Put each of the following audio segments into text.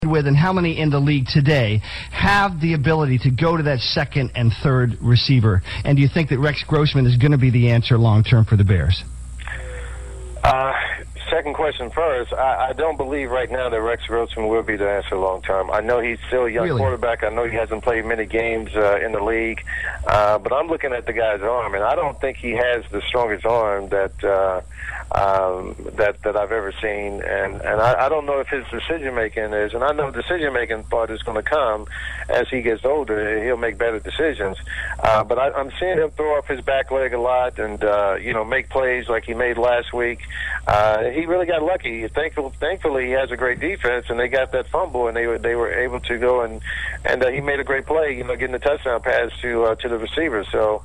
with and how many in the league today have the ability to go to that second and third receiver? And do you think that Rex Grossman is going to be the answer long term for the Bears? Second question first. I don't believe right now that Rex Grossman will be the answer long term. I know he's still a young quarterback. I know he hasn't played many games in the league. But I'm looking at the guy's arm, and I don't think he has the strongest arm that I've ever seen. And I don't know if his decision-making is, and I know decision-making part is going to come as he gets older. He'll make better decisions. But I'm seeing him throw off his back leg a lot and, make plays like he made last week. He really got lucky. Thankfully, he has a great defense, and they got that fumble, and they were able to go and he made a great play, getting the touchdown pass to the receiver. So,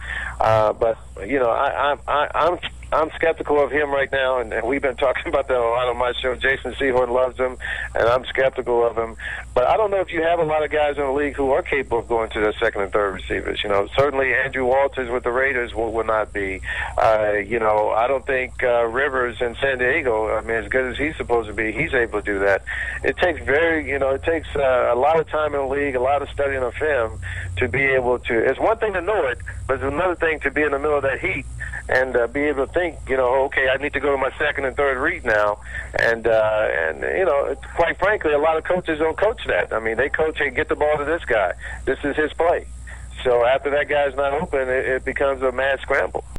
I'm skeptical of him right now, and we've been talking about that a lot on my show. Jason Sehorn loves him, and I'm skeptical of him. But I don't know if you have a lot of guys in the league who are capable of going to the second and third receivers. Certainly Andrew Walters with the Raiders will not be. I don't think Rivers in San Diego, as good as he's supposed to be, he's able to do that. It takes a lot of time in the league, a lot of studying of film to be able to. It's one thing to know it, but it's another thing to be in the middle of that heat and be able to think, okay, I need to go to my second and third read now. And quite frankly, a lot of coaches don't coach that. They coach, hey, get the ball to this guy. This is his play. So after that guy's not open, it becomes a mad scramble.